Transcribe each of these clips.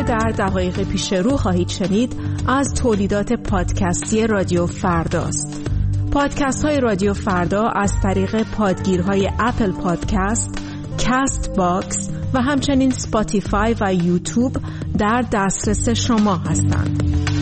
در دقایق پیش رو خواهید شنید از تولیدات پادکستی رادیو فرداست. پادکست های رادیو فردا از طریق پادگیرهای اپل پادکست، کست باکس و همچنین سپاتیفای و یوتیوب در دسترس شما هستند.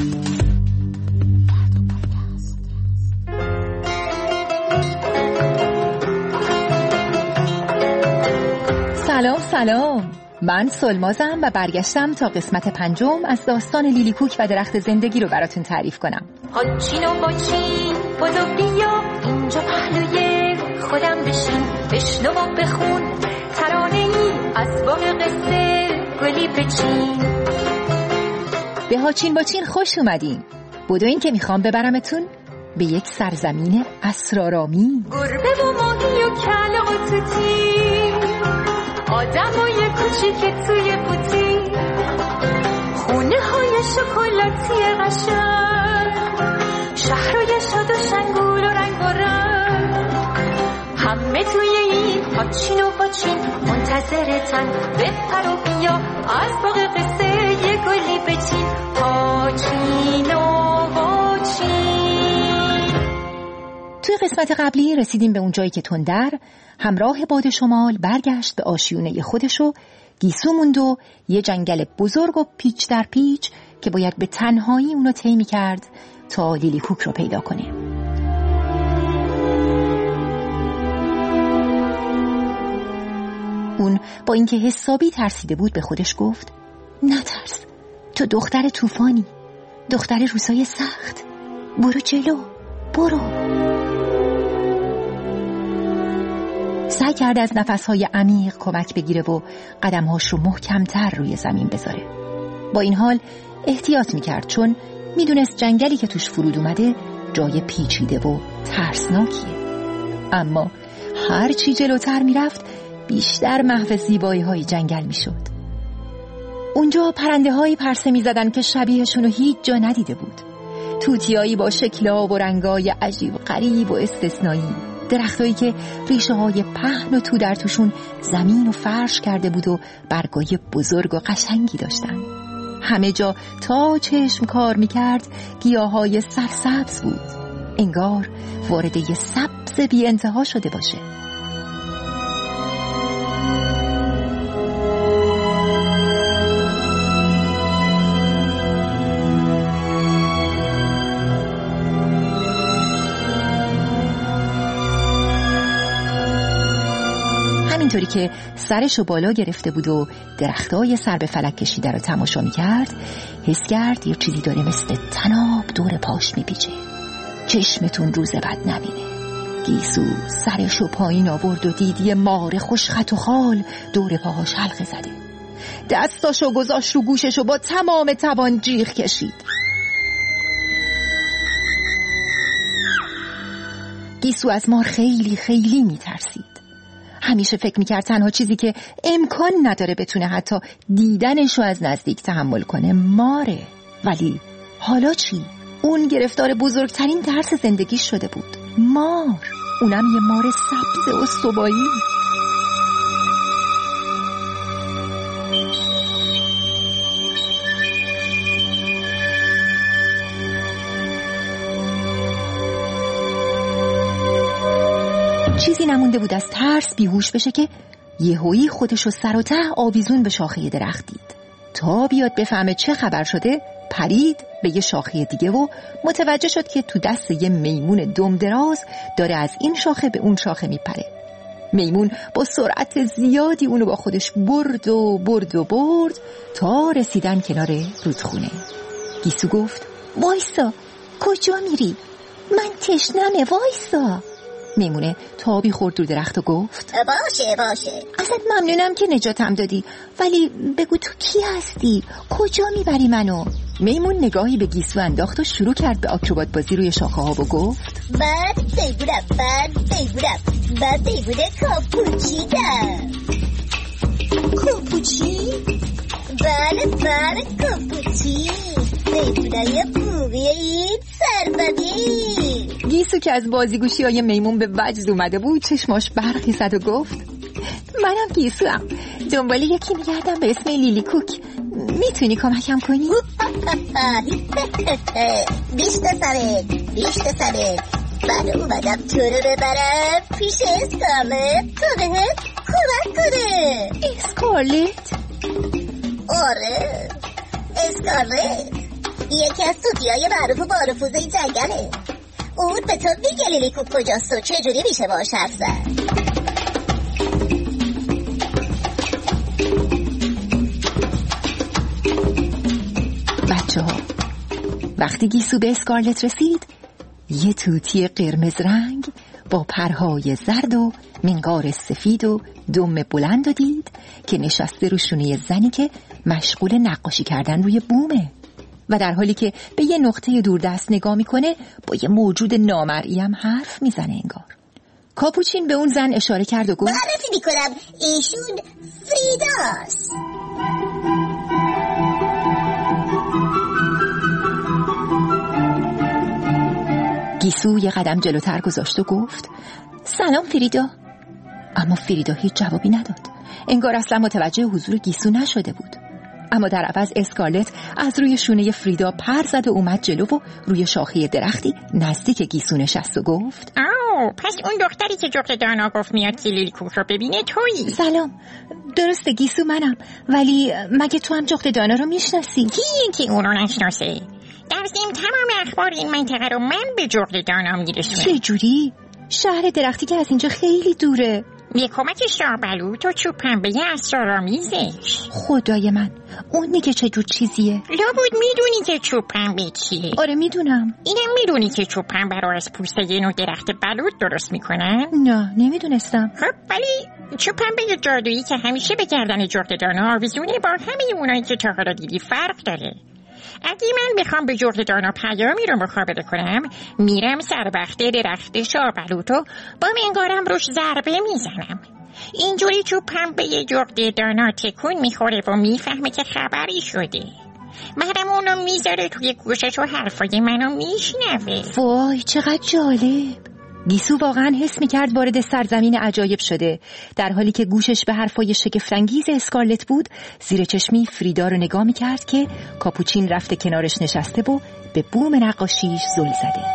سلام، من سلمازم و برگشتم تا قسمت 5 از داستان لیلی کوک و درخت زندگی رو براتون تعریف کنم. چین و با چین بودو بیا اینجا پهلوی خودم بشنو و بخون ترانه ای از باغ قصه گلی بچین. به هاچین با چین خوش اومدین. بودو این که میخوام ببرمتون به یک سرزمین اسرارآمیز. گربه و ماهی و کله و توتی، آدمای کوچیک توی بوتی، خونه های شکلاتی قشنگ، شهرهای شاد و شنگول و رنگ و رنگ، همه توی این هاچین و باچین منتظرتن. بپر و بیا از باغ قصه یه گلی بچین. هاچین و باچین. توی قسمت قبلی رسیدیم به اون جایی که تندر همراه باد شمال برگشت به آشیونه خودش و گیسو موند و یه جنگل بزرگ و پیچ در پیچ که باید به تنهایی اونو طی می‌کرد تا لیلی کوک رو پیدا کنه. اون با اینکه حسابی ترسیده بود به خودش گفت نترس، تو دختر طوفانی، دختر روزای سخت، برو جلو، برو. سعی کرد از نفسهای عمیق کمک بگیره و قدمهاش رو محکمتر روی زمین بذاره. با این حال احتیاط میکرد چون میدونست جنگلی که توش فرود اومده جای پیچیده و ترسناکیه. اما هر چی جلوتر میرفت بیشتر محو زیبایی های جنگل میشد. اونجا پرنده هایی پرسه میزدن که شبیهشونو هیچ جا ندیده بود. توتیایی با شکل‌ها و رنگای عجیب و غریب و استثنایی، درختایی که ریشه های پهن و تو در توشون زمین و فرش کرده بود و برگای بزرگ و قشنگی داشتن. همه جا تا چشم کار میکرد گیاهای سرسبز بود، انگار وارد یه سبز بی انتها شده باشه. اینطوری که سرشو بالا گرفته بود و درختای سر به فلک کشیده رو تماشا میکرد، حس کرد یه چیزی داره مثل طناب دور پاش میپیچه. چشمتون روز بد نبینه. گیسو سرشو پایین آورد و دید یه مار خوشخط و خال دور پاهاش حلقه زده. دستاشو گذاشت رو گوششو با تمام توان جیغ کشید. گیسو از مار خیلی خیلی میترسید. همیشه فکر میکرد تنها چیزی که امکان نداره بتونه حتی دیدنشو از نزدیک تحمل کنه ماره. ولی حالا چی؟ اون گرفتار بزرگترین ترس زندگیش شده بود، مار، اونم یه مار سبز و استوایی. چیزی نمونده بود از ترس بیهوش بشه که یهویی خودشو سر و ته آویزون به شاخه درخت دید. تا بیاد بفهمه چه خبر شده پرید به یه شاخه دیگه و متوجه شد که تو دست یه میمون دم دراز داره از این شاخه به اون شاخه میپره. میمون با سرعت زیادی اونو با خودش برد تا رسیدن کنار رودخونه. گیسو گفت وایسا، کجا میری؟ من تشنمه، وایسا. میمونه تابی خورد رو درخت و گفت باشه ازت ممنونم که نجاتم دادی، ولی بگو تو کی هستی؟ کجا میبری منو؟ میمون نگاهی به گیسو انداخت و شروع کرد به آکروبات بازی روی شاخه ها و گفت من بیبونه کاپوچی‌ام. کاپوچی؟ بله کاپوچی، بیبونه پوری این سربدی. گیسو که از بازیگوشی های میمون به وجد اومده بود چشماش برقی زد و گفت منم گیسوام، دنبال یکی میگردم به اسم لیلی کوک. میتونی کمکم کنی؟ بیشت سرت من اومدم تو رو ببرم پیش اسکارلت تا بهت کمک کنه. اسکارلت؟ آره اسکارلت یکی از توتیای معروف و بارفوزه جنگله. اون به تو میگه لیلیکو کجاست و چجوری میشه باهاش حرف زد. بچه‌ها وقتی گیسو به اسکارلت رسید یه توتی قرمز رنگ با پرهای زرد و منقار سفید و دم بلند دید که نشسته رو شونه زنی که مشغول نقاشی کردن روی بومه و در حالی که به یه نقطه دوردست نگاه میکنه با یه موجود نامرئی هم حرف میزنه انگار. کاپوچین به اون زن اشاره کرد و گفت معرفی میکنم ایشون فریداست. گیسو یه قدم جلوتر گذاشت و گفت سلام فریدا. اما فریدا هیچ جوابی نداد. انگار اصلا متوجه حضور گیسو نشده بود. اما در عوض اسکارلت از روی شونه فریدا پر زد و اومد جلو و روی شاخه درختی نزدیک گیسو نشست و گفت پس اون دختری که جغد دانا گفت میاد که لیلیکو رو ببینه تویی؟ سلام. درسته گیسو منم، ولی مگه تو هم جغد دانا رو میشناسی؟ کیه که اون رو نشناسه؟ در ضمن تمام اخبار این منطقه رو من به جغد دانا میرسونم. چه جوری؟ شهر درختی که از اینجا خیلی دوره. یه کمک شاهبلوط و چوب پنبه اسرارآمیزش. خدای من اون دیگه چه جور چیزیه؟ لابد میدونی که چوب پنبه چیه؟ آره میدونم. اینم میدونی که چوب پنبه رو از پوست یه نوع درخت بلوط درست میکنن؟ نه نمیدونستم. خب ولی چوب پنبه جادویی که همیشه به گردن جغد دانا آویزونه با همه اونایی که تا حالا دیدی فرق داره. اگه من بخوام به جغد دانا پیامی رو مخابره کنم میرم سر بخت درخت شاهبلوطو با منقارم روش ضربه میزنم. اینجوری چوب پنبه جغد دانا تکون میخوره و میفهمه که خبری شده. بعدم اونو میذاره توی گوشش و حرفای منو میشنوه. وای چقدر جالب. گیسو واقعا حس میکرد وارد سرزمین عجایب شده. در حالی که گوشش به حرفای شگفت‌انگیز اسکارلت بود زیر چشمی فریدا رو نگاه میکرد که کاپوچین رفته کنارش نشسته و به بوم نقاشیش زل زده.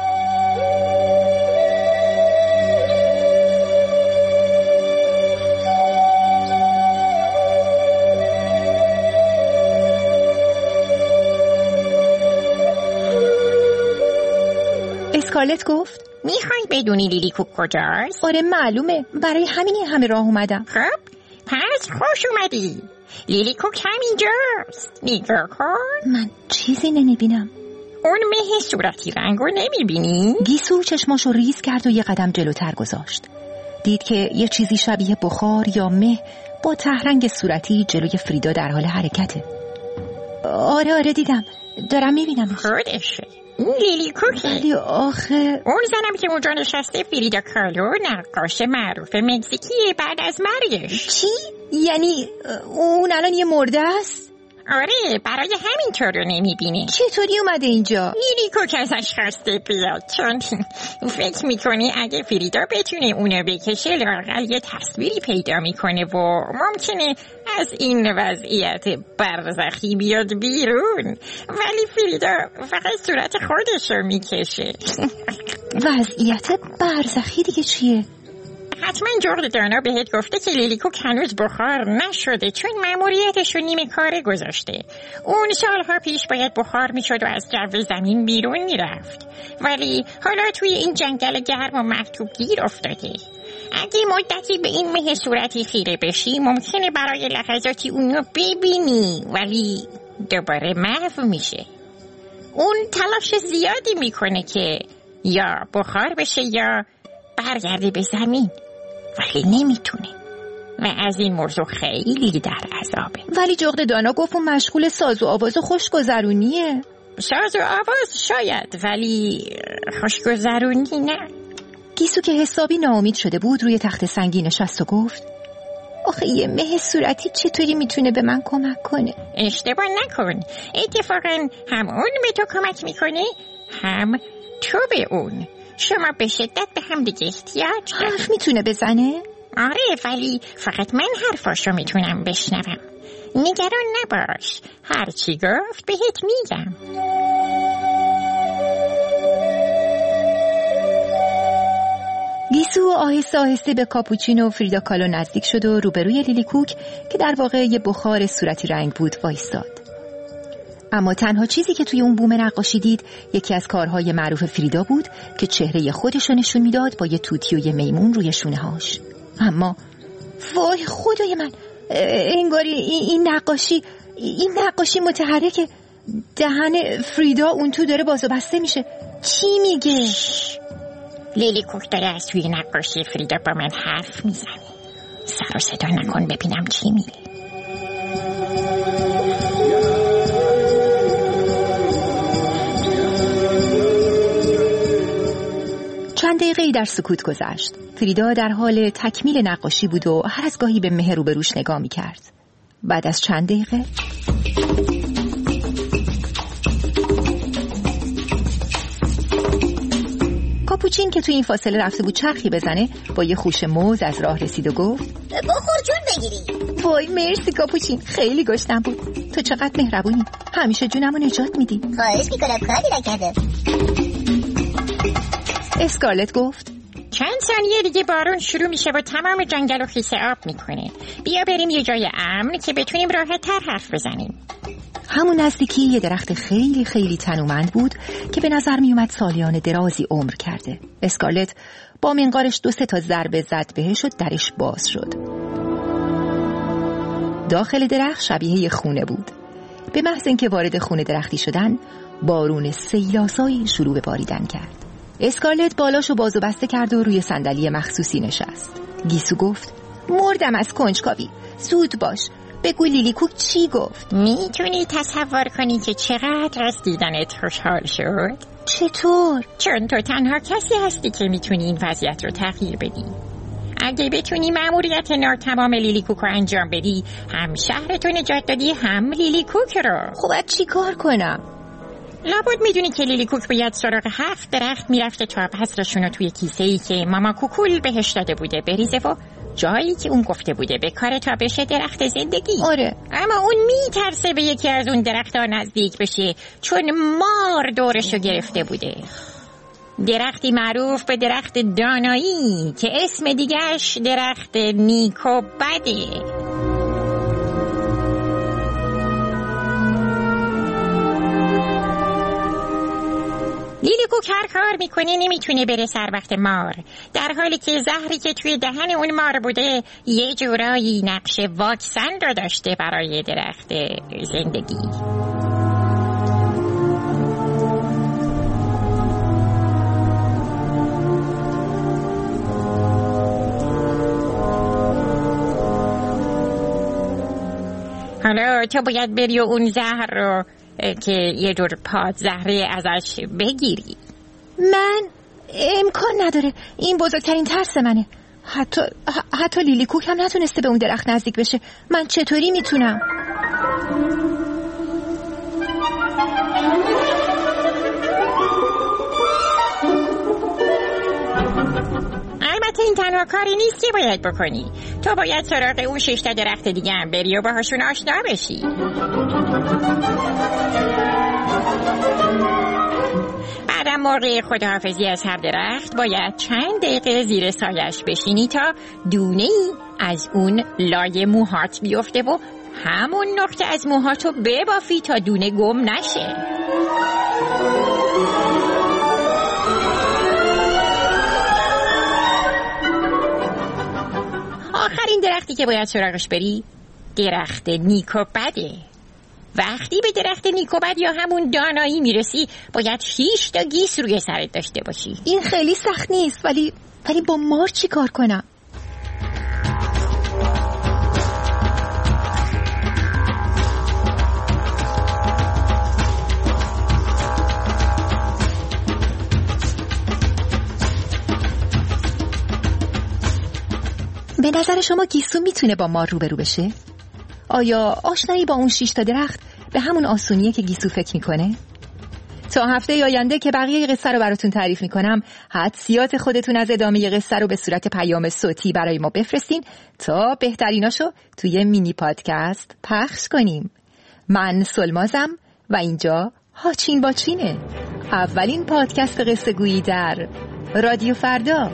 اسکارلت گفت میخوای بدونی لیلیکو کجاست؟ آره معلومه، برای همین همه راه اومدم. خب پس خوش اومدی. لیلیکو همینجاست. نگاه کن. من چیزی نمیبینم. اون مه صورتی رنگو نمیبینی؟ گیسو چشماشو ریز کرد و یه قدم جلوتر گذاشت. دید که یه چیزی شبیه بخار یا مه با تهرنگ صورتی جلوی فریدا در حال حرکته. آره دیدم، دارم میبینم. خودشه لیلیکو که ولی آخه اون زنم که اونجا نشسته فریدا کالو نقاش معروف مکزیکیه بعد از مرگش. چی؟ یعنی اون الان یه مرده است؟ آره برای همین طور رو نمیبینه. چطوری اومده اینجا؟ لیلیکو که ازش خواسته بیاد چون فکر میکنه اگه فریدا بتونه اونو بکشه لااقل یه تصویری پیدا میکنه و ممکنه از این وضعیت برزخی بیاد بیرون. ولی فریدا فقط صورت خودش رو میکشه. وضعیت برزخی دیگه چیه؟ حتما جغد دانا بهت گفته که لیلیکو هنوز بخار نشده چون مأموریتش رو نیمه کاره گذاشته. اون سالها پیش باید بخار میشد و از جو زمین بیرون میرفت، ولی حالا توی این جنگل گرم و مرطوب گیر افتاده. اگه مدتی به این مه صورتی خیره بشی ممکنه برای لحظاتی اونو ببینی ولی دوباره محو میشه. اون تلاش زیادی میکنه که یا بخار بشه یا برگرده به زمین، ولی نمیتونه و از این موضوع خیلی در عذابه. ولی جغد دانا گفت اون مشغول ساز و آواز خوشگذرونیه. ساز و آواز شاید ولی خوشگذرونی نه. گیسو که حسابی ناامید شده بود روی تخت سنگی نشست و گفت آخه یه مه صورتی چطوری میتونه به من کمک کنه؟ اشتباه نکن، اتفاقا هم اون به تو کمک میکنه هم تو به اون. شما به شدت به هم دیگه احتیاج دارید. حرف میتونه بزنه؟ آره ولی فقط من حرفاشو میتونم بشنوم. نگران نباش، هر چی گفت بهت میگم. گیسو آهسته آهسته به کاپوچینو و فریدا کالو نزدیک شد و روبروی لیلی کوک که در واقع یه بخار صورتی رنگ بود وایستاد. اما تنها چیزی که توی اون بوم نقاشی دید یکی از کارهای معروف فریدا بود که چهره خودش رو نشون میداد با یه توتی و یه میمون روی شونه‌هاش. اما وای خدای من، انگاری این نقاشی متحرکه. دهن فریدا اون تو داره باز و بسته میشه. چی میگه؟ لیلی کوک داره از توی نقاشی فریدا با من حرف میزنه. سر و صدا نکن ببینم چی میگه. چند دقیقه‌ای در سکوت گذشت. فریدا در حال تکمیل نقاشی بود و هر از گاهی به مه روبروش نگاه می‌کرد. بعد از چند دقیقه کاپوچین که توی این فاصله رفته بود چرخی بزنه با یه خوش موز از راه رسید و گفت بخور جون بگیری. وای مرسی کاپوچین، خیلی گشنم بود. تو چقدر مهربونی، همیشه جونمو نجات میدی. خواهش میکنم، کاری نکردم. اسکارلت گفت چند ثانیه دیگه بارون شروع میشه و تمام جنگل رو خیس آب میکنه. بیا بریم یه جای امن که بتونیم راحت تر حرف بزنیم. همون نزدیکی یه درخت خیلی خیلی تنومند بود که به نظر میومد سالیان درازی عمر کرده. اسکارلت با منقارش 2-3 تا ضربه زد بهش و درش باز شد. داخل درخت شبیه یه خونه بود. به محض اینکه وارد خونه درختی شدن، بارون سیلاسایی شروع به باریدن کرد. اسکارلت بالاشو باز و بسته کرد و روی صندلی مخصوصی نشست. گیسو گفت مردم از کنجکاوی، زود باش بگو لیلی کوک چی گفت. میتونی تصور کنی که چقدر از دیدنت خوشحال شد؟ چطور؟ چون تو تنها کسی هستی که میتونی این وضعیت رو تغییر بدی. اگه بتونی مأموریت ناتمام لیلی کوک رو انجام بدی، هم شهرتو نجات دادی هم لیلی کوک رو. خب باید چی کار کنم؟ لابد میدونی که لیلی کوک باید سراغ 7 درخت میرفته تا بذرشون رو توی کیسه‌ای که ماما کوکول بهش داده بوده بریزه و جایی که اون گفته بوده به کار تا بشه درخت زندگی. آره. اما اون میترسه به یکی از اون درخت‌ها نزدیک بشه چون مار دورشو گرفته بوده. درختی معروف به درخت دانایی که اسم دیگه‌اش درخت نیک و بده. لیلی کوک هر کار میکنه نمیتونه بره سر وقت مار، در حالی که زهری که توی دهن اون مار بوده یه جورایی نقش واکسن رو داشته برای درخت زندگی. حالا تو باید بری و اون زهر رو که یه جور پادزهره ازش بگیری. من امکان نداره، این بزرگترین ترس منه. حتی لیلی کوک هم نتونسته به اون درخت نزدیک بشه. من چطوری میتونم؟ البته این تنها کاری نیست که باید بکنی. تو باید سراغ اون 6 تا درخت دیگه هم بری و باهاشون آشنا بشی. بعدم موقع خداحافظی از هر درخت باید چند دقیقه زیر سایش بشینی تا دونه‌ای از اون لای موهات بیفته و همون نقطه از موهاتو ببافی تا دونه گم نشه. آخرین درختی که باید سراغش بری درخت نیک و بده. وقتی به درخت نیک و بد یا همون دانایی میرسی باید 6 تا گیس روی سرت داشته باشی. این خیلی سخت نیست، ولی با مار چی کار کنم؟ به نظر شما گیسو میتونه با مار روبرو بشه؟ آیا آشنایی با اون 6 تا درخت به همون آسونیه که گیسو فکر میکنه؟ تا هفته آینده که بقیه قصه رو براتون تعریف میکنم، حدسیات خودتون از ادامه قصه رو به صورت پیام صوتی برای ما بفرستین تا بهتریناشو توی مینی پادکست پخش کنیم. من سلمازم و اینجا هاچین باچینه، اولین پادکست قصه گویی در رادیو فردا.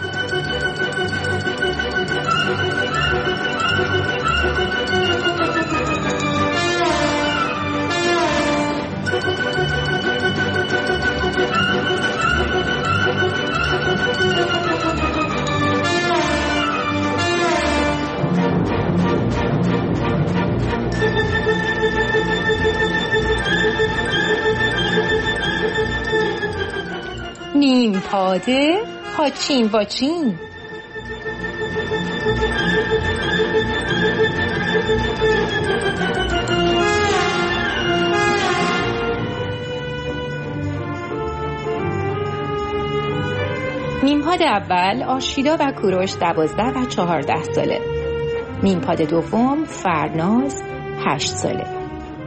نیم پاده هاچین باچین. نیمپاد اول آشیدا و کوروش 12 و 14 ساله. نیمپاد دوم فرناز 8 ساله.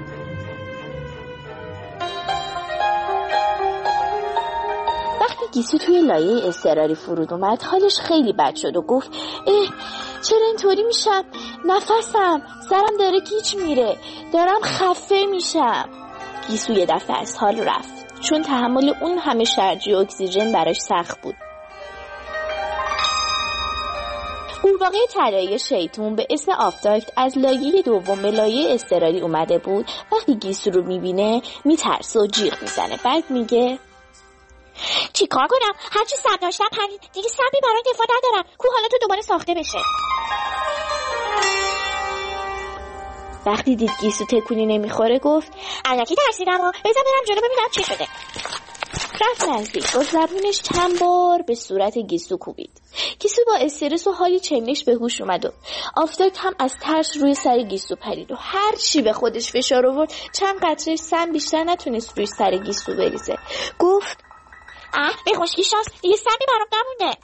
گیسو توی لایه اضطراری فرود اومد. حالش خیلی بد شد و گفت چرا اینطوری میشم؟ نفسم، سرم داره گیج میره، دارم خفه میشم. گیسو یه دفعه از حال رفت چون تحمل اون همه شرجی اکسیژن براش سخت بود. قورباغه طلایی شیطون به اسم آفتاکت از لایه دوم به لایه اضطراری اومده بود. وقتی گیسو رو میبینه میترسه و جیغ میزنه. بعد میگه چی کار کنم؟ هرچی سب داشتم پرید، دیگه سبی برای دفاع ندارم. کو حالا تو دوباره ساخته بشه. وقتی دید گیسو تکونی نمیخوره گفت الکی ترسیدم ها، بذار برم جلو ببینم چی شده. رفت نزدیک با زبونش چند بار به صورت گیسو کوبید. گیسو با استرس و حال چندش به هوش اومد و آفتاکت هم از ترس روی سر گیسو پرید و هر چی به خودش فشار آورد چند قطره سم بیشتر نتونست روی سر گیسو بریزه. گفت به خوشکی شانس، دیگه سمی برام نمونده.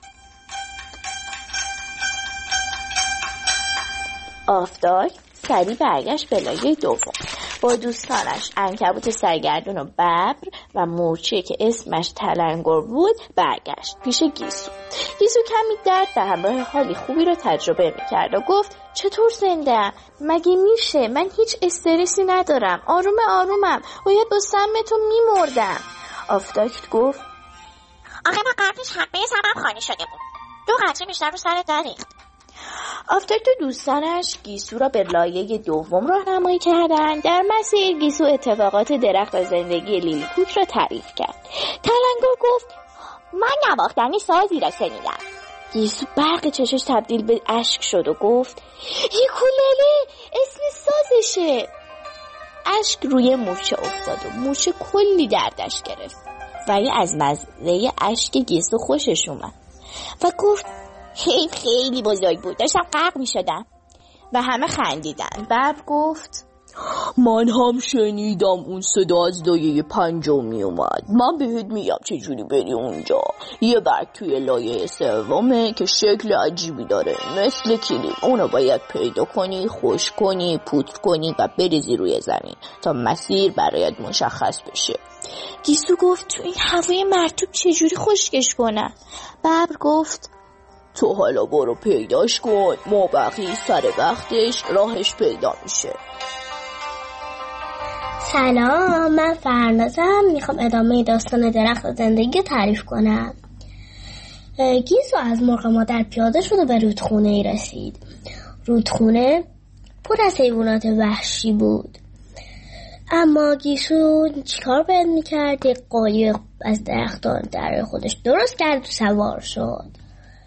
آفتاکت سریع برگشت به لایه دوم. با دوستانش عنکبوت سرگردون و ببر و مورچه که اسمش تلنگر بود برگشت پیش گیسو. گیسو کمی درد به همراه حالی خوبی رو تجربه میکرد و گفت چطور زنده‌ام؟ مگه میشه؟ من هیچ استرسی ندارم، آرومم، باید با سمتون میمردم. آفتاکت گفت آخه من قبلش حقه سرم خالی شده بود، 2 قطره بیشتر رو سرت دارید. آفتاکت و دوستانش گیسو را به لایه دوم راهنمایی کردند. در مسیر گیسو اتفاقات درخت و زندگی لیلیپوت را تعریف کرد. تلنگر گفت من نواختنی سازی را شنیدم. گیسو برق چشش تبدیل به اشک شد و گفت یکولله، اسم سازشه. اشک روی مورچه افتاد و مورچه کلی دردش گرفت، ولی از مزه اشک گیسو خوشش اومد و گفت خیلی بزرگ بود، داشتم غرق می شدم. و همه خندیدن. ببر گفت من هم شنیدم اون صدا از لایه 5 می اومد. من بهت میگم چجوری بری اونجا. یه برگ توی لایه 3 که شکل عجیبی داره مثل کلیم. اونو باید پیدا کنی، خشک کنی، پودر کنی و بریزی روی زمین تا مسیر برایت مشخص بشه. گیسو گفت تو این هوای مرطوب چجوری خشکش کنم؟ ببر گفت تو حالا برو پیداش کن، ما بقیه سر وقتش راهش پیدا میشه. سلام، من فرنازم. میخوام ادامه داستان درخت زندگی تعریف کنم. گیسو از مرغ مادر پیاده شد و به رودخونه ای رسید. رودخونه پر از حیوانات وحشی بود، اما گیسو چیکار باید میکرد؟ یک قایق از درختان در خودش درست کرد و سوار شد.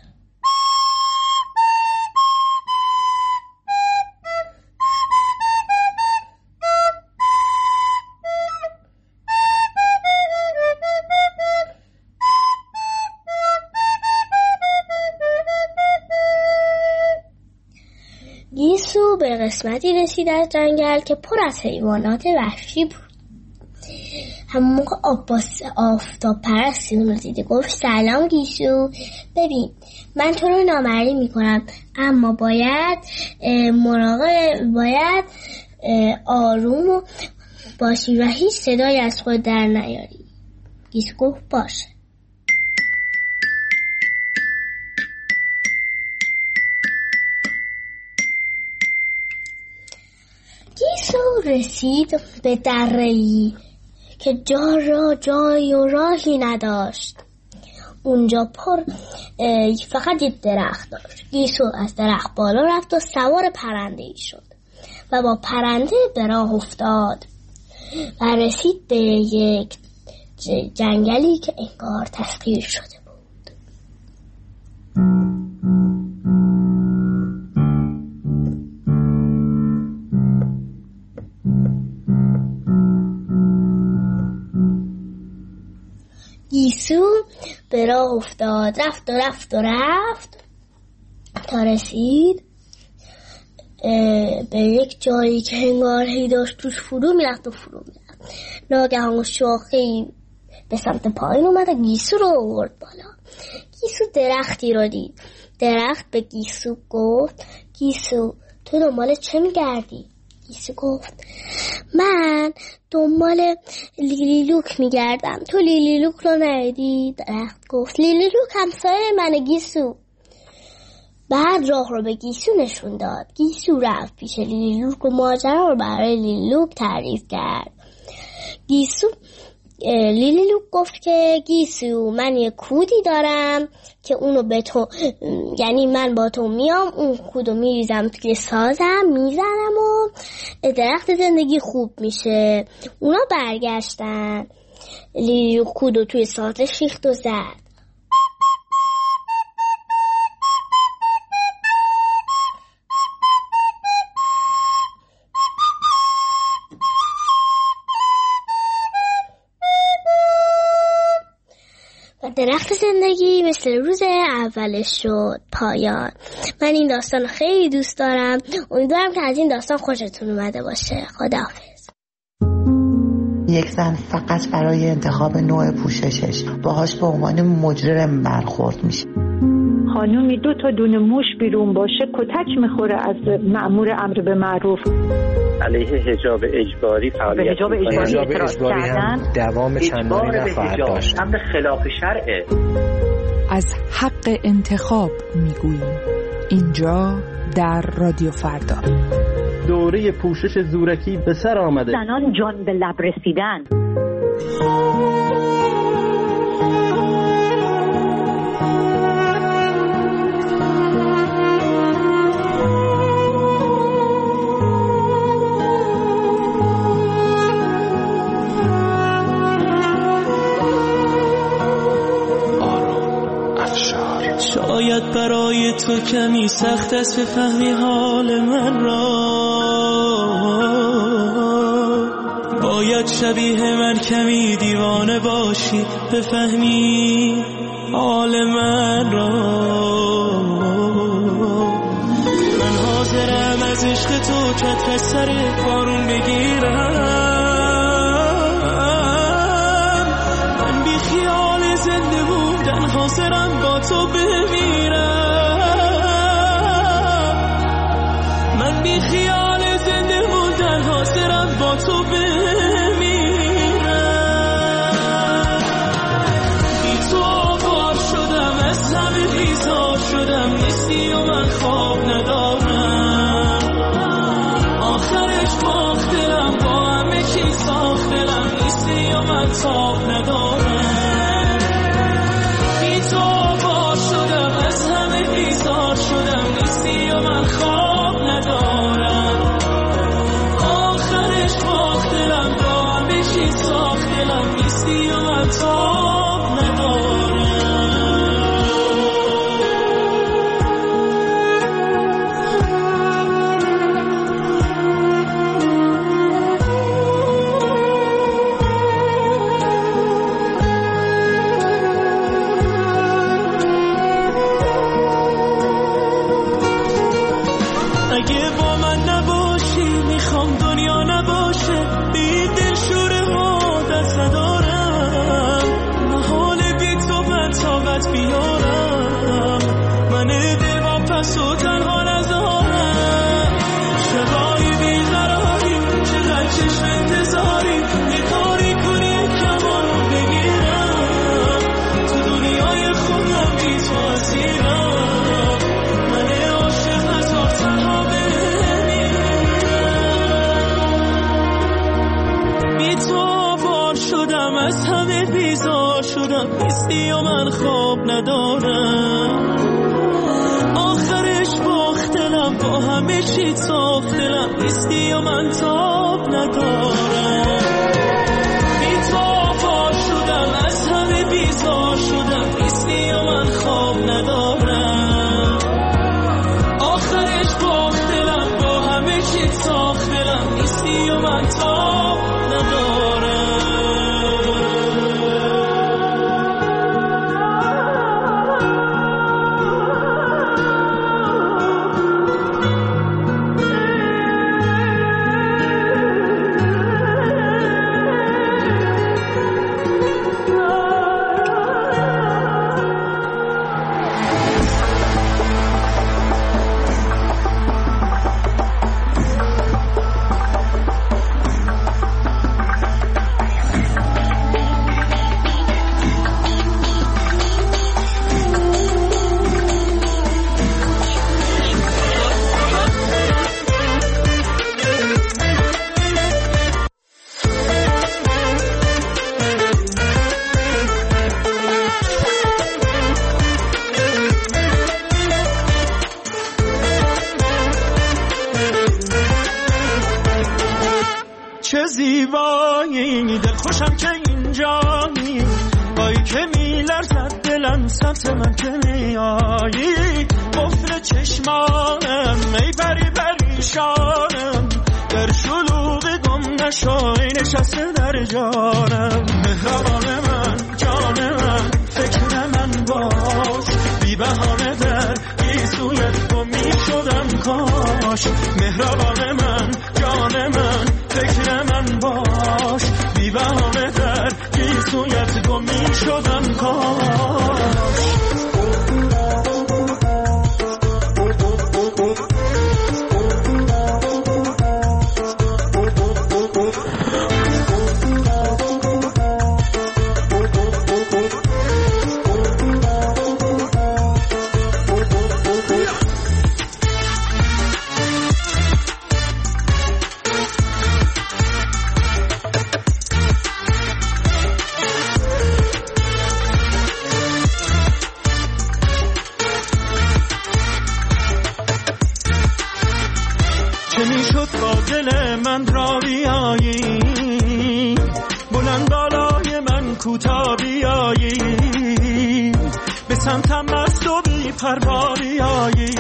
گیسو به قسمتی رسید از جنگل که پر از حیوانات وحشی بود. همون موقع آفتاب پرستی اون رو دیده. گفت سلام گیسو، ببین من تو رو نامرئی میکنم، اما باید آروم باشی و هیچ صدایی از خود در نیاری. گیسو گفت باشه. گیسو رسید به دره‌ای که جای و راهی نداشت. اونجا فقط یک درخت داشت. گیسو از درخت بالا رفت و سوار پرنده‌ای شد و با پرنده به راه افتاد و رسید به یک جنگلی که انگار تسخیر شده بود. گیسو به راه افتاد، رفت تا رسید به یک جایی که انگار هی داشت توش فرو میرفت. ناگهان شاخه‌ای به سمت پایین اومد و گیسو رو آورد بالا. گیسو درختی رو دید. درخت به گیسو گفت گیسو تو دنبال چه میگردی؟ گیسو گفت من دنبال لیلیلوک میگردم. تو لیلیلوک رو ندیدی؟ درخت گفت لیلیلوک همسایه من گیسو. بعد راه رو به گیسو نشون داد. گیسو رفت پیش لیلیلوک و ماجرا رو برای لیلیلوک تعریف کرد. لیلیلوک گفت که گیسو من یه کودی دارم که اونو به تو، یعنی من با تو میام اون کودو میریزم توی سازم میزنم و درخت زندگی خوب میشه. اونا برگشتن. لیلیلوک کودو توی سازش ریخت و زد. درخت زندگی مثل روز اولش شد. پایان. من این داستان خیلی دوست دارم. امیدوارم که از این داستان خوشتون اومده باشه. خداحافظ. یک زن فقط برای انتخاب نوع پوششش باهاش به عنوان مجرم برخورد میشه. خانومی 2 تا دونه موش بیرون باشه کتک میخوره از مأمور امر به معروف. علیه حجاب اجباری به حجاب اجباری هم دوام چندانی نخواهد داشت. امر خلاف شرعه. از حق انتخاب میگوییم اینجا در رادیو فردا. دوره پوشش زورکی به سر آمده. زنان جان به لب رسیدن. شاید برای تو کمی سخت است بفهمی حال من را، باید شبیه من کمی دیوانه باشی بفهمی حال من را. من حاضرم از عشق تو چتر سر بارون بگیرم، من بی خیال زنده بودن حاضرم با تو بمیرم، من بی خیال زنده بودن حاضرم با تو بمیرم. بی تو آوار شدم از همه بیزار شدم، نیستی و من خواب ندارم، آخرش باخترم با همه چی ساخترم، نیستی و من تاب ندارم. شدم نیستی و من خواب ندارم، آخرش باختلم با همه چی ساختلم، نیستی و من تاب ندارم. بی تو اسیرم من عاشق نزار تنها بمیرم بی تو آوار شدم از همه بیزار شدم نیستی و من خواب ندارم آخرش باخت دلم با همه چی ساخت دلم نیستی و من تاب ندارم بی تو آوار شدم از همه بیزار شدم نیستی و من خواب ندارم آخرش باخت دلم با همه چی ساخت دلم نیستی و من تاب ندارم چه زیبایی دل خوشم که اینجایی بایی که میلرزد دلم سمت من که میایی قفل چشمانم ای بری پریشانم در شلوغ گم نشای نشسته در جانم مهربان من جان من فکر من باش بی بهانه در گیسویت گم میشدم کاش مهربان من جان من فکر من باش بی بهانه در گیسویت گم میشدم کاش من را بیایی بلند بالای من کوتا بیایی به سمتم مست و بی پروا بیایی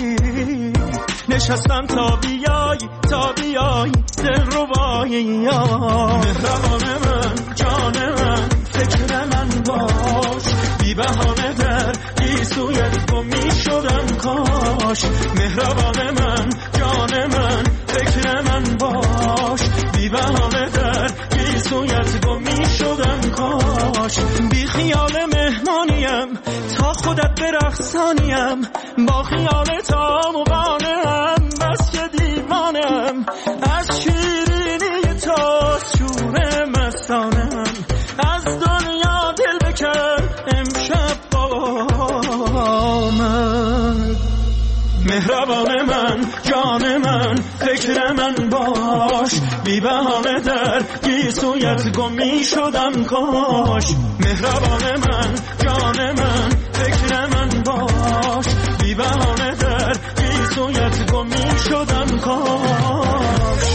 نشستم تا بیایی دل ربایی مهربان من جان من فکر من باش بی بهانه در گیسویت گم میشدم کاش مهربان من جان من فکر من باش بی بهانه در گیسویت گم میشدم کاش بی خیال مهمانیم تا خودت برقصانیم با خیال تا مقانم بس که دیوانم از شیرینی تا شور مستانم از دنیا دل بکن امشب با من مهربان من جان من فکر من باش بی بهانه در گیسویت گم میشدم کاش مهربان من جان من فکر من باش بی بهانه در گیسویت گم میشدم کاش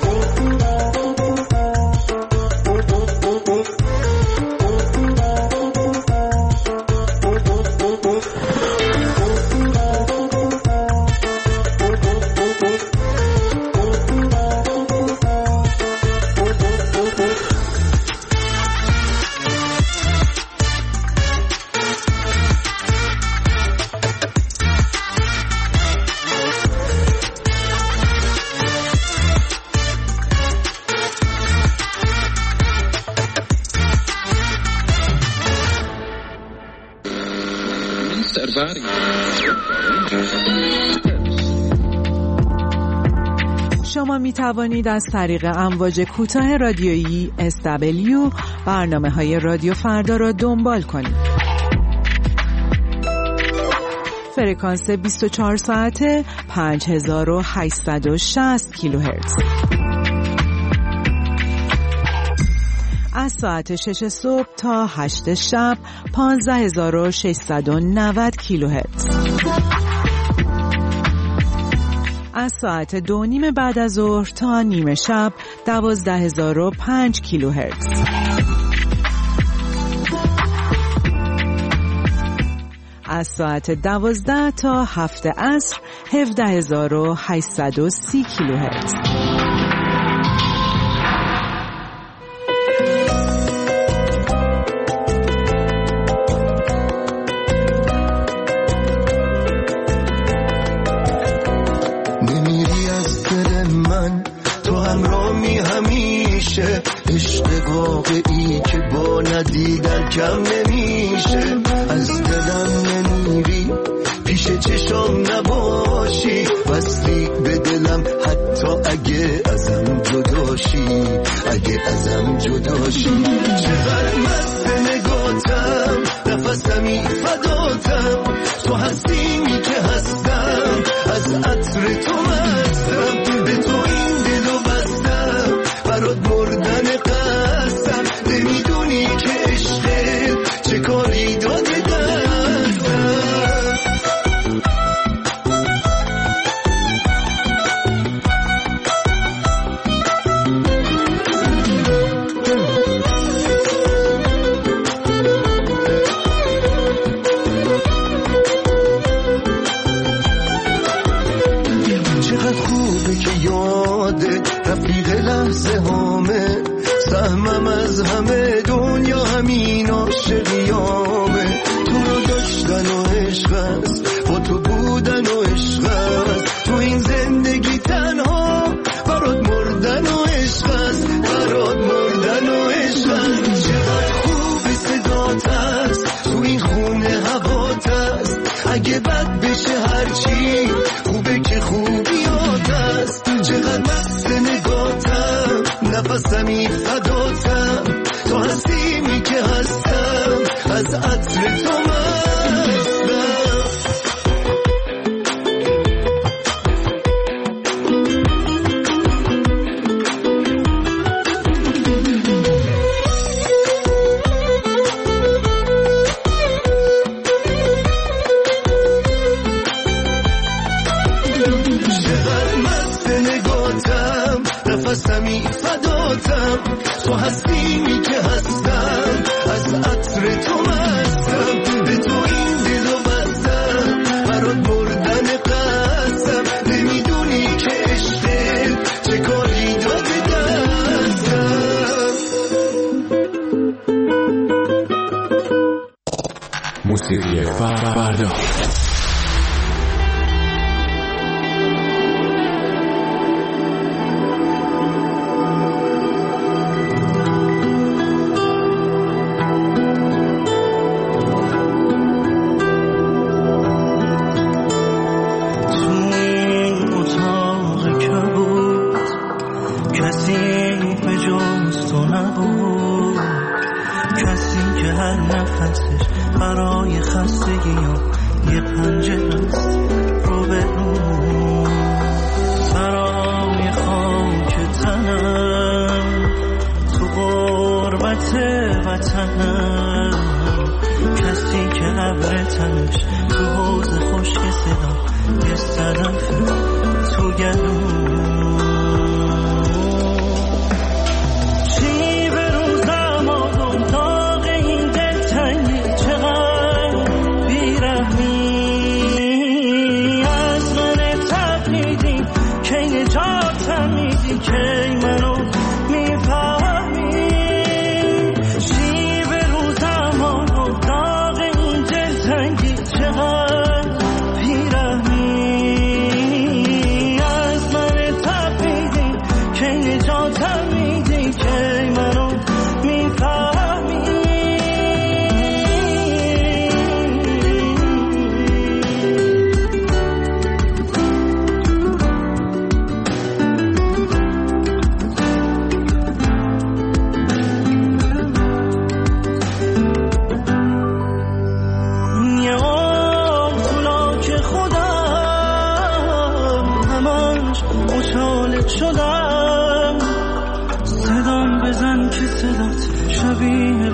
شما می توانید از طریق امواج کوتاه رادیویی SW برنامه‌های رادیو فردا را دنبال کنید. فرکانس 24 ساعته 5860 کیلوهرتز. از ساعت 6 صبح تا 8 شب 15690 کیلوهرتز. از ساعت 2:30 بعد از ظهر تا نیمه شب 12005 کیلوهرتز. از ساعت 12 تا 7 عصر 17830 کیلوهرتز. نمیری از دل من، تو همراهی همیشه، عشق واقعی که با ندیدن کم نمیشه. از دلم نمیری، پیش چشام نباشی، وصلی به دلم حتی اگه ازم جداشی، اگه ازم جداشی. چقدر مست نگاتم، نفسمی فداتم، تو هستیمی که هستم، از عطر تو مستم، به تو این دلو بستم، برات مردن قصدم، نمیدونی که عشقت چه کاری داده سهمم از همه دنیا همین عاشقیامه. تو رو داشتن و عشق است، با تو بودن و عشق است، تو این زندگی تنها برات مردن و عشق است، برات مردن و عشق است. چقدر خوب صدات است، تو این خونه هوات است، اگه بد بشه هرچی خوبه که خوبیات است. چقدر مست نگاتم، نفسمی فداتم، تو هستیمی که هستم، از عطر تو مستم. چقدر مست نگاتم، نفسمی فداتم، تو هستیمی که هستم، از عطر تو مستم، به تو این دلو بستم، برات مردن قصدم، نمیدونی که عشقت چه کاری داده دستم. موسیقی فردا. برای خستگی یه پنجره است رو به رو، برای خاک تنم تو غربت وطنم، کسی که ابر تنش تو حوض خشک صدا یه صدف تو گلوم. چقدر بیرحمی از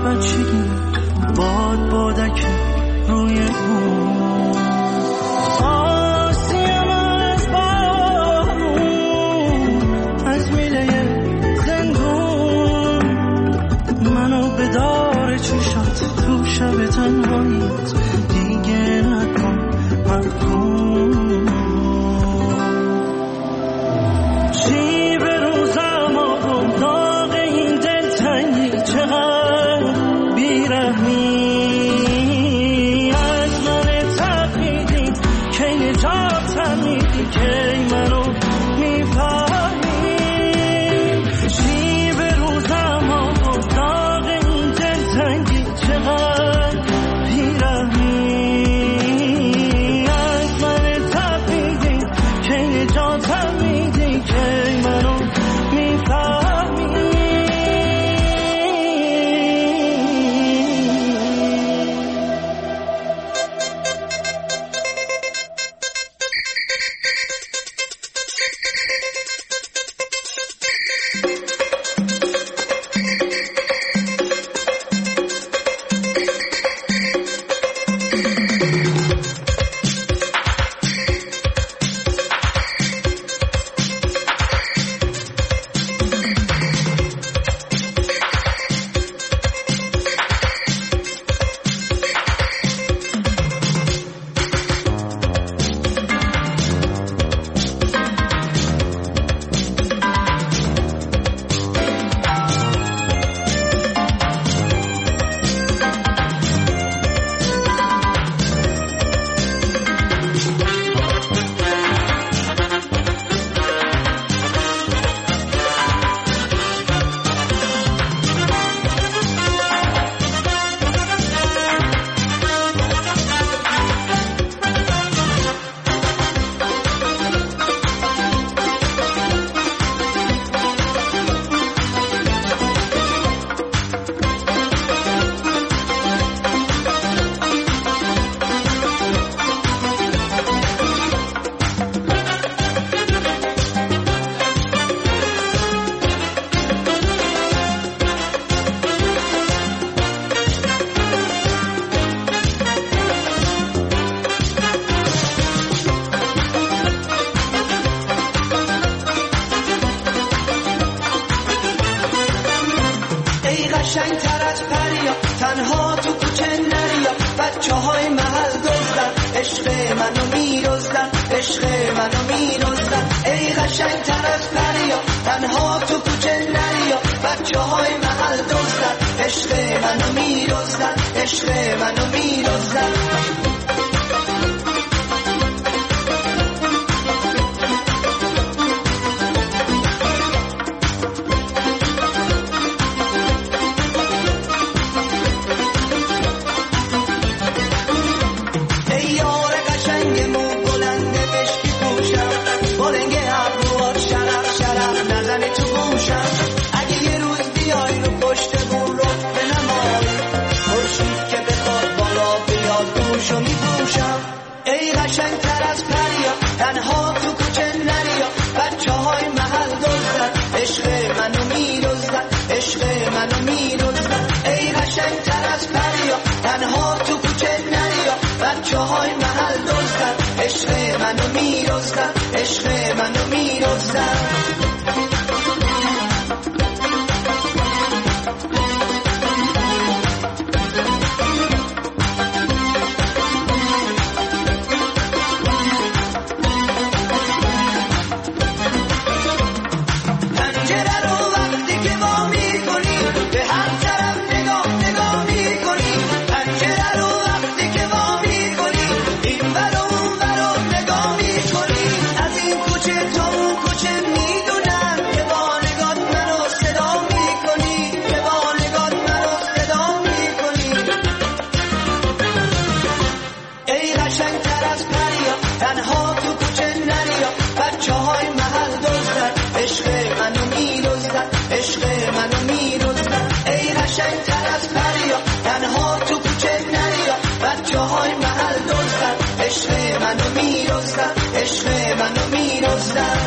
بچگی باد بادک روی اون آسیم از بارون از میله زندون منو به دار چشات تو شب تنهاییت دیگه نکن محکوم چی به روزم آقا داغ این دلتنگی چقدر بیرحمی از من تقیدی که نجاتم میدی که منو میفهمی چی به روزم آقا داغ این دلتنگی چقدر بیرحمی از من تقیدی که نجاتم میدی که منو میفهمی قشنگتر از پریا تنها تو کوچه نریا بچه های محل دزدن عشق منو میرزدن عشق منو میرزدن ای قشنگتر از پریا تنها تو کوچه نریا بچه های محل دزدن عشق منو میرزدن عشق منو میرزدن اگه یه روز بیای رو پشت بون رو بنمای خورشید که بخواد بالا بیاد دوشو میپوشم ای قشنگتر از پریا تنها تو کوچه نریا بچه های محل دزدن عشق منو میرزدن عشق منو میرزدن ای قشنگتر از پریا تنها تو کوچه نریا بچه های محل دزدن عشق منو میرزدن عشق منو میرزدن عشق منو میرزدن عشق منو میرزدن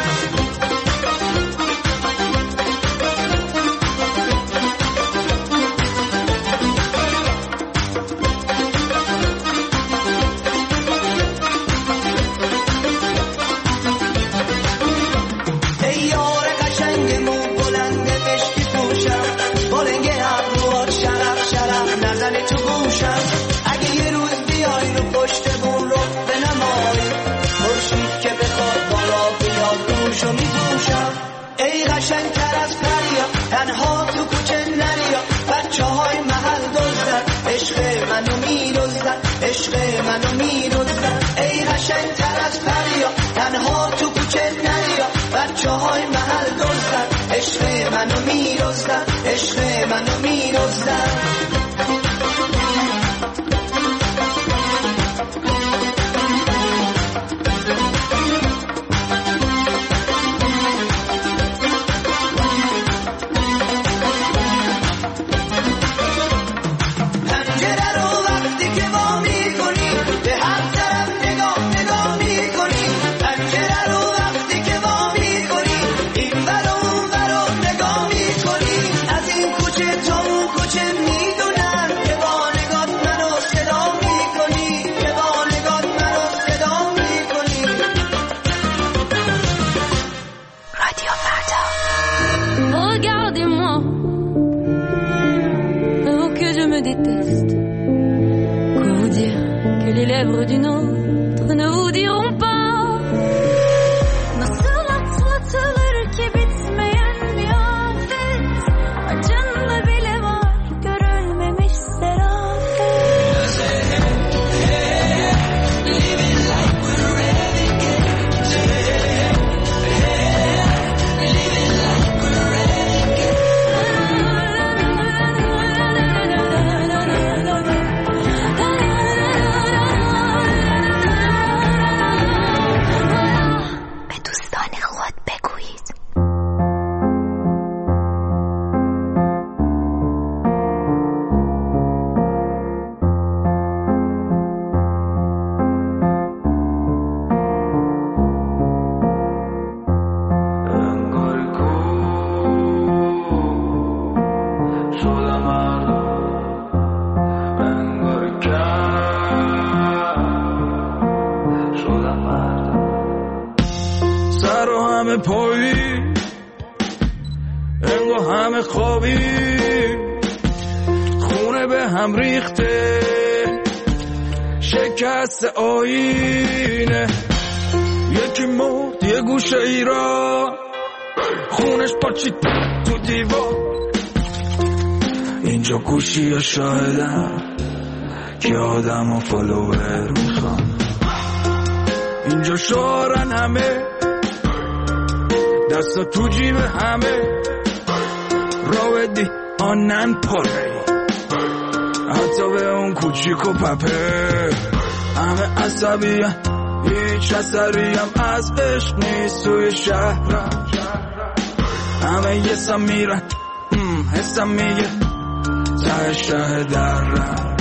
میرزدن عشق منو میرزدن Les lèvres d'une autre ne vous diront pas nasıl atlatılır ki bitmeyen bir afet acınlı bile var görülmemiş serafet living like we're renegades living like we're renegades همه خوابی خونه به هم ریخته شکست آینه یکی مرد یه گوشه ای را خونش پاچید تو دیوار اینجا گوشی یا شاهدم که آدم و فالوور میخوان اینجا شعارن همه دستا تو جیب همه راودی آنن پاره حتی به اون کوچیک و پپه همه عصبی هیچ اثری هم از عشق نیست توی شهرم همه یه سم میرن حسم میگه ته شه درم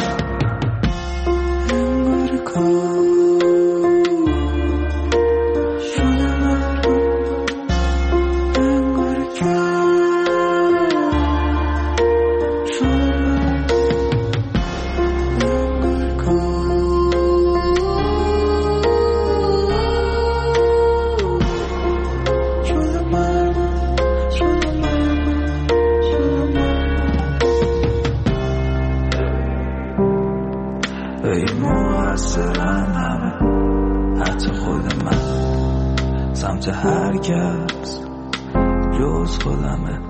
انگار کار هر کس جز خودمه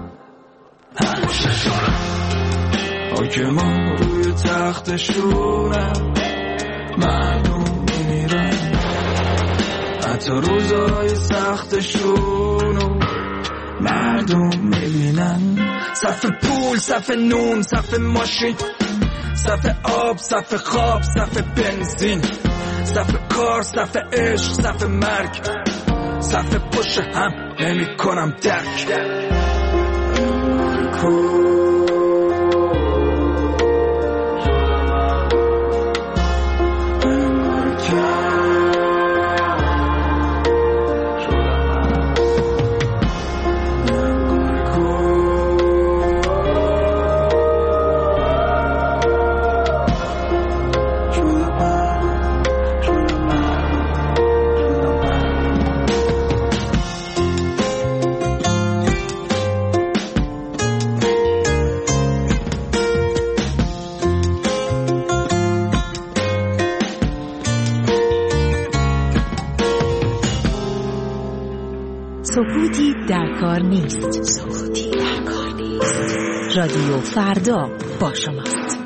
حاکمان روی تختشونم مردم میمیرن حتی روزهای سختشونو مردم میبینن صف پول صف نون صف ماشین صف آب صف خواب صف بنزین صف کار صف عشق صف مرگ صف پشت هم نمی کنم درک سکوتی در کار نیست. سکوتی در کار نیست. رادیو فردا با شماست.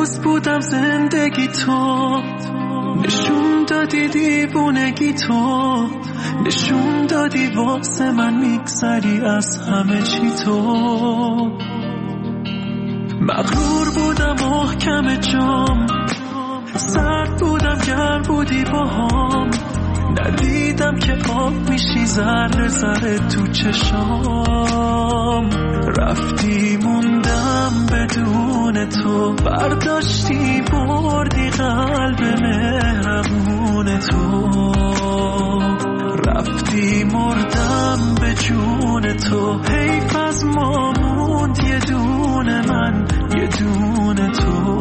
روز بودم زندگی تو، نشون دادی دیوونگی تو، نشون دادی واسه من میگذری از همه چی تو. مغرور بودم محکم جام، سرد بودم گرم بودی باهام، ندیدم که آب میشی ذره ذره تو چشام. رفتی موندم بدون تو، برداشتی بردی قلب مهربون تو. رفتی مردم به جون تو، حیف از ما موند یه دونه من یه دونه تو.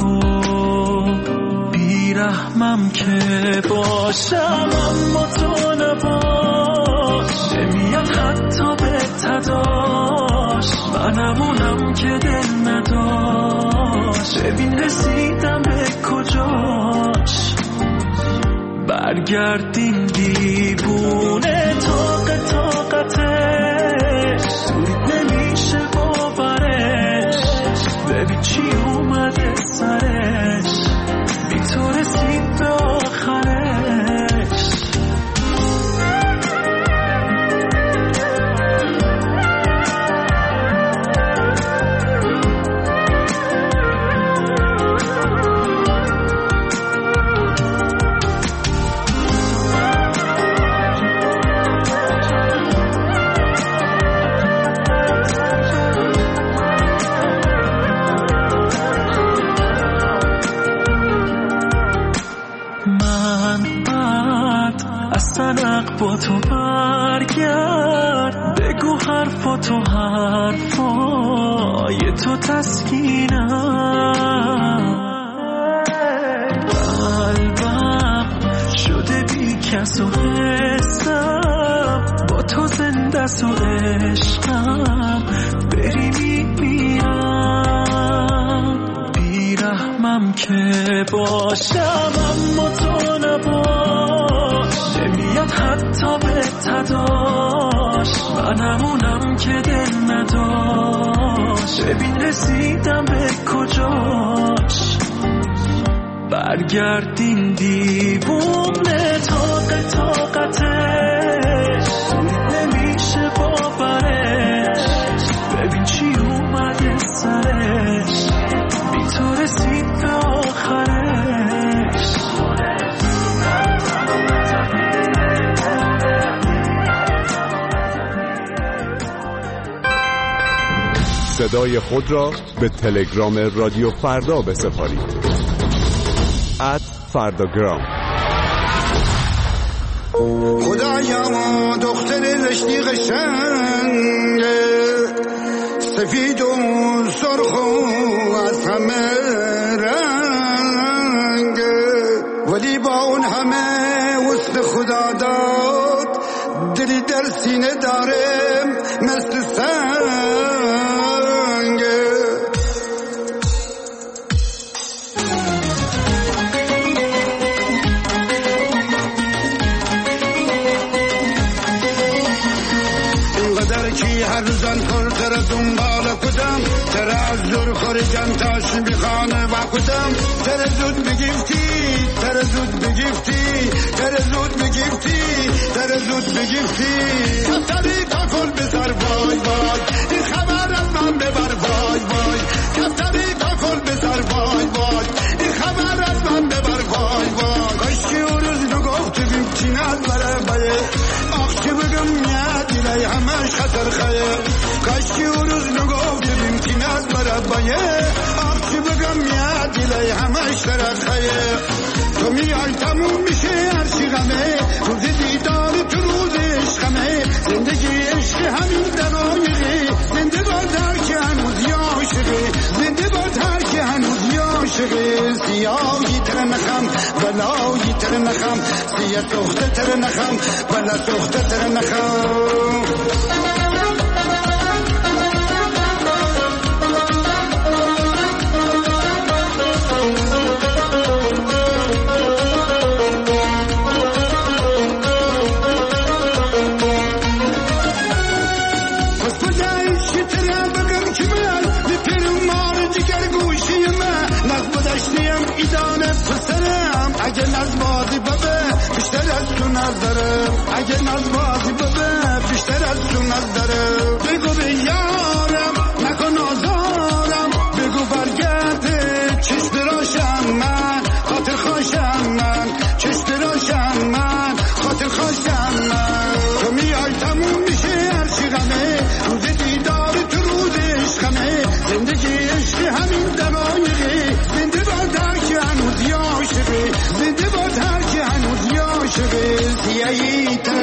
بیرحمم که باشم اما تو نباش، نمیاد حتی به تداش، منمونم که دل نداشت. ببین رسیدم به کجاش، برگردیم دیوونه طاقتش، سود نمیشه باورش. ببین چی اومده سرش، بی تو رسید به آخرش. سنق با تو برگرد، بگو حرفا تو حرفای تو تسکینم. قلبم شده بی کس و حسم، با تو زنده س و عشقم، بری میمیرم. بیرحمم که باشم اما تو نباش، نمیاد حتی به تداش، منمونم که دل نداشت. ببین رسیدم به کجاش، برگردین دیوونه طاقتش، نمیشه باورش. ببین چی اومده سرش، بی تو رسید به آخرش. صدای خود را به تلگرام رادیو فردا بسپارید. @فرداگرام. خدایا دختر زشتی قشنگه، سفید و سرخ و از همه رنگه، ولی با اون همه وسط خدا داد، دلی در سینه داره مثل سنگه. هر روزان پر تر دنبال کدم، تر از دور خورجم تاش میخانه و کدم. تر زود بگیفتی، تر زود بگیفتی، تر زود بگیفتی، تر زود بگیفتی. کفتری تا کل بسر وای وای، این خبر از من ببر وای وای. کفتری تا کل بسر وای وای، این خبر از من ببر وای وای. کاشی اون روز نگفت بیمتی نداره بایه، آخشی بگم میاد ایلای همش خطر خیه. کاشی اون روز نگفت بیمتی نداره بایه، آخشی بگم میاد ایلای همش خطر خیه. تو میای تموم میشه هرچی غمه، روز دیدار تو روز عشقمه. زندگی عشق همین دقایقه، زنده باد هر که هنوز عاشقه، زنده باد هر که هنوز عاشقه. سیاهی تر نخم بلایی تر نخم، سیاه سخته تر نخم بلا سخته تر نخم.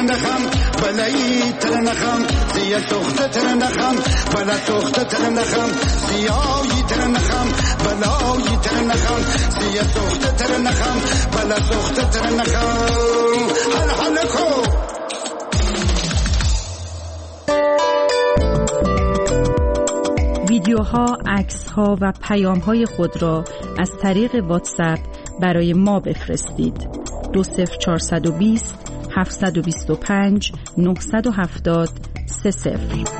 نخم بلایی تر نخم زیه سخت تر نخم بلا سخت تر نخم زیایی تر نخم بلایی تر نخم زیه سخت تر نخم بلا سخت تر نخم حل کو ویدیوها، عکس‌ها و پیام‌های خود را از طریق واتساپ برای ما بفرستید. 20420 725 970 30.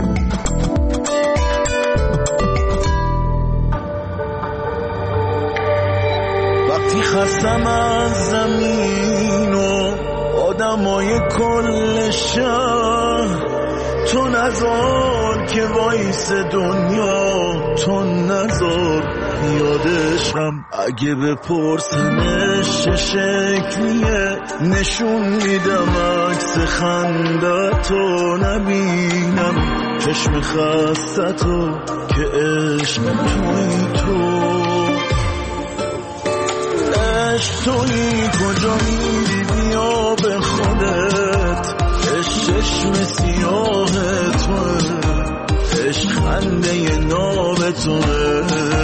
وقتی خستم از زمین و آدمای کل شهر، تو نذار که وایس دنیا، تو نذار یادشم. اگه بپرسنش چه شکلیه نشون میدم عکس خندتو، نبینم چشم خستتو که عشق توی تو. عشق توی کجا میری بیا به خودت، چشم سیاه توه، عشق خنده ناب توه.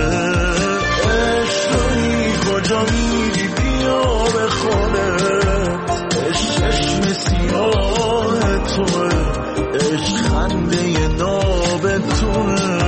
عشق توی کجا میری بیا به خودت، چشم سیاه توه، عشق خنده ناب توه.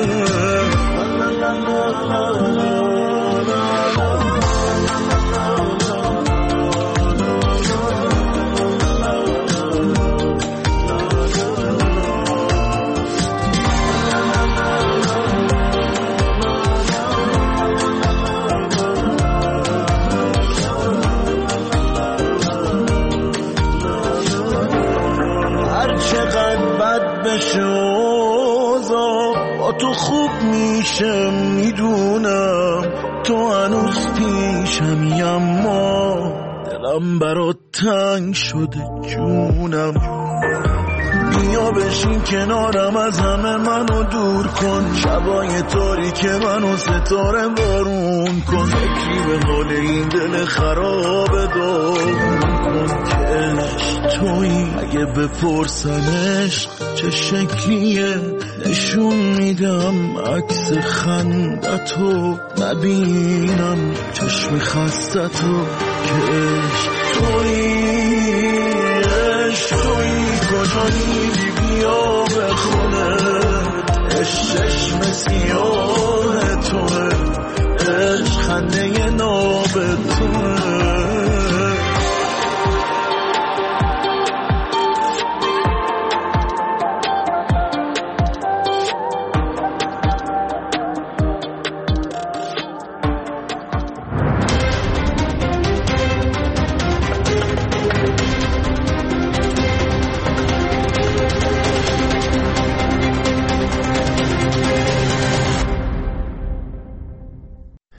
با تو خوب میشه میدونم، تو هنوز پیشمی اما دلم برات تنگ شده جونم. بیا بشین کنارم از همه منو دور کن، شبای تاریک منو ستاره بارون کن. فکری به حال این دل خراب داغون کن که عشق تویی. اگه بپرسنش چه شکلیه نشون میدم عکس خندتو، نبینم چشم خستتو که عشق تویی. عشق تویی کجا میری بیا به خودت، چشم سیاه توه، عشق خنده ناب توه.